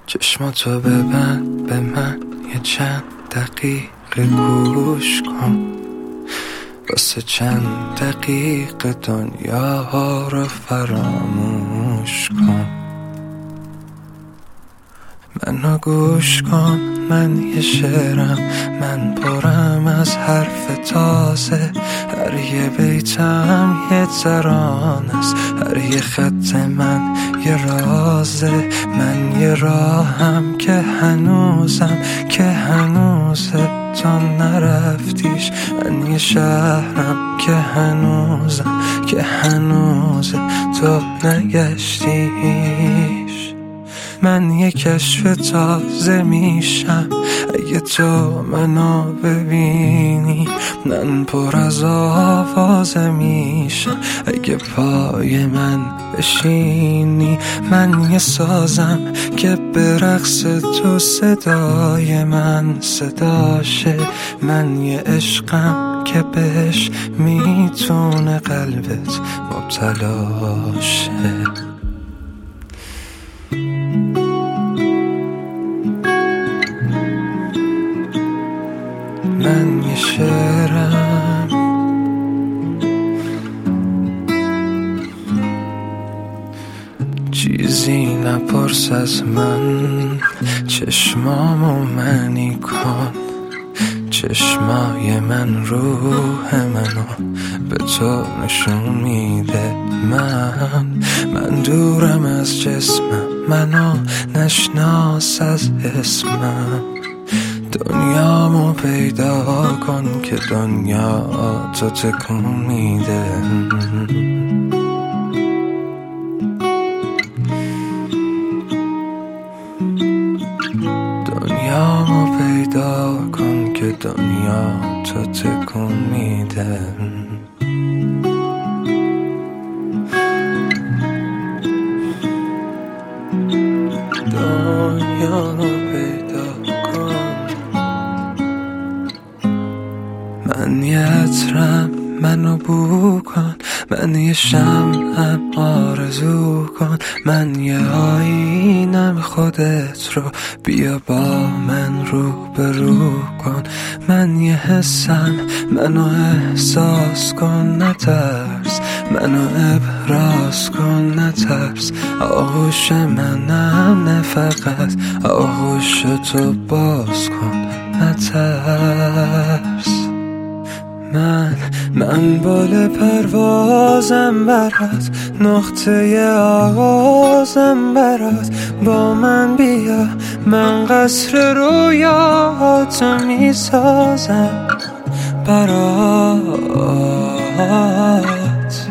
چشماتو ببند به من یه چند دقیقه گوش کن، واسه چند دقیقه دنیا رو فراموش کن. منو گوش کن، من یه شعرم، من پرم از حرف تازه. هر یه بیتم یه ترانه است، هر یه خط من یه رازه. من یه راهم که هنوزه تا نرفتیش. من یه شهرم که هنوزه تو نگشتیش. من یه کشف تازه میشم اگه تو منو ببینی. من پر از آوازه میشم اگه پای من بشینی. من یه سازم که به رقص تو صدای من صداشه. من یه عشقم که بهش میتونه قلبت مبتلا شه. من یه شعرم، چیزی نپرس از من. چشمامو منی کن، چشمای من روح منو به تو نشون میده. من دورم از جسمم، منو نشناس از اسمم. دنیامو پیدا کن که دنیا تو تکون میده. دنیامو پیدا کن که دنیا تو تکون میده. دنیامو پیدا کن. من یه عطرم، منو بو کن. من یه شمعم، آرزو کن. من یه آینم، خودت رو بیا با من روبرو کن. من یه حسم، منو احساس کن نترس. منو ابراز کن نترس. آغوش منم نه فقط، آغوش تو باز کن نترس. من بال پروازم برات، نقطه آغازم برات. با من بیا، من قصر رویاتو میسازم برات.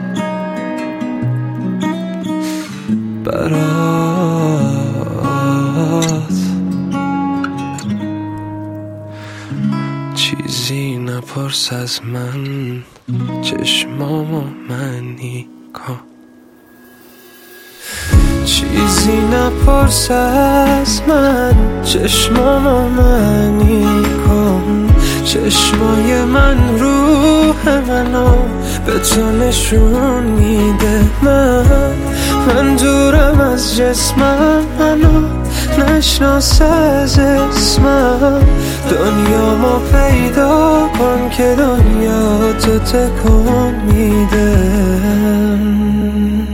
چیزی نپرس از من، چشمامو منی کن. چیزی نپرس از من، چشمامو منی کن. چشمای من روح منو به تو نشون میده. من دورم از جسمم، منو نشناس از اسمم. دنیامو پیدا کن که دنیا تو تکون میده.